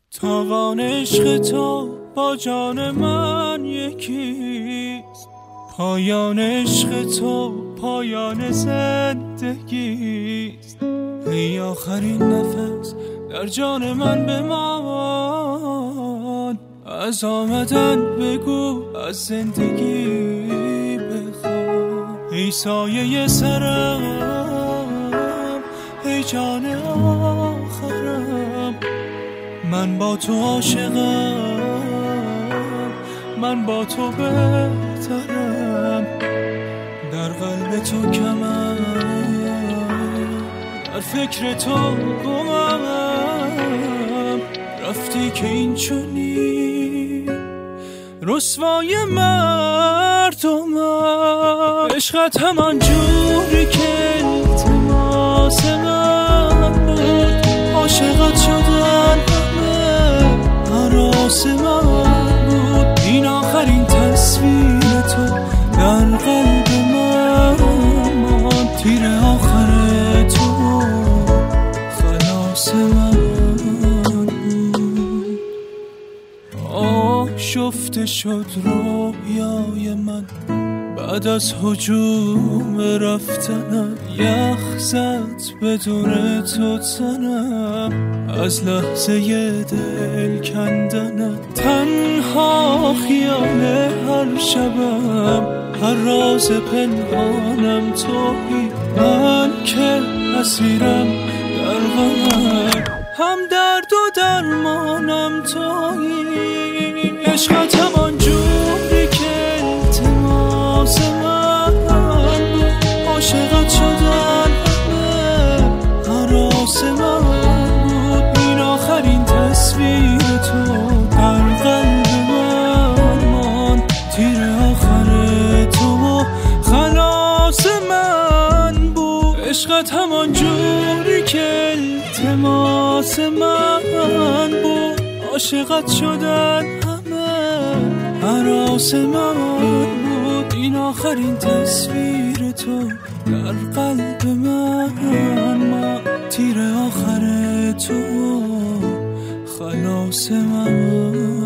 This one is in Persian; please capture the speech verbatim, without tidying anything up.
تاوان عشق تو با جان من یکیست، پایان عشق تو پایان زندگیست. ای آخرین نفس در جان من بمان، از آمدن بگو از زندگی بخواه. ای سایه سرم، ای جان آخرم، من با تو عاشقم، من با تو بهترم. در قلب تو کمم، در فکر تو گمم. رفتی که این چونی رسوای مردمم. عشقت همان جوری که التماس من بود، عاشقت شدن همه هراس من بود. این آخرین تصویر تو در قلب من ماند، تیر آخر تو خلاص من بود. آشفته شد رویای من بعد از هجوم رفتنم، یخ زد بدون تو تنم، از لحظه دل کندنم. تنها خیال هر شبم، هر راز پنهانم تویی. من که اسیرم در غمم، هم درد و درمانم تویی. عشقت همان جوری که التماس من بود، عاشقت شدن همه هراس من بود. این آخرین تصویر تو در قلب من ماند، تیر آخر تو خلاص من بود. عشقت همان جوری که التماس من بود، عاشقت شدن هراس من بود. این آخرین تصویر تو در قلب من ما، تیر آخر تو خلاص من.